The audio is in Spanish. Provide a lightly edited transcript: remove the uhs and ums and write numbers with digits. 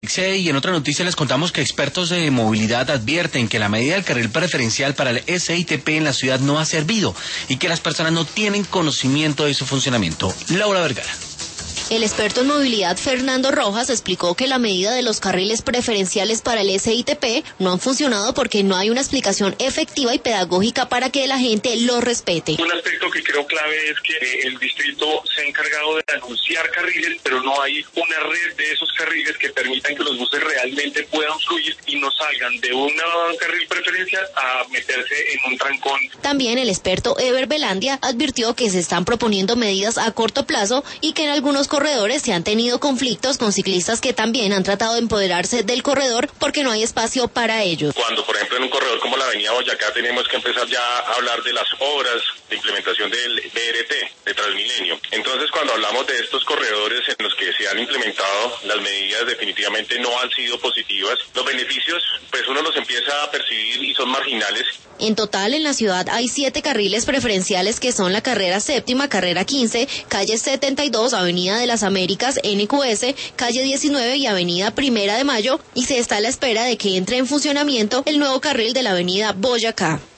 Y en otra noticia les contamos que expertos de movilidad advierten que la medida del carril preferencial para el SITP en la ciudad no ha servido y que las personas no tienen conocimiento de su funcionamiento. Laura Vergara. El experto en movilidad Fernando Rojas explicó que la medida de los carriles preferenciales para el SITP no han funcionado porque no hay una explicación efectiva y pedagógica para que la gente lo respete. Un aspecto que creo clave es que el distrito se ha encargado de anunciar carriles, pero no hay una red de esos carriles que permitan que los buses realmente puedan fluir y no salgan de un carril preferencial a meterse en un trancón. También el experto Ever Belandia advirtió que se están proponiendo medidas a corto plazo y que en algunos corredores se han tenido conflictos con ciclistas que también han tratado de empoderarse del corredor porque no hay espacio para ellos. Cuando, por ejemplo, en un corredor como la avenida Boyacá tenemos que empezar ya a hablar de las obras de implementación del BRT, de Transmilenio. Entonces, cuando hablamos de estos corredores en los que se han implementado las medidas, definitivamente no han sido positivas. Los beneficios, pues uno los empieza a percibir y son marginales. En total, en la ciudad hay 7 carriles preferenciales que son la carrera 7ª, carrera 15, calle 72, avenida de las Américas, NQS, calle 19 y avenida 1 de Mayo, y se está a la espera de que entre en funcionamiento el nuevo carril de la avenida Boyacá.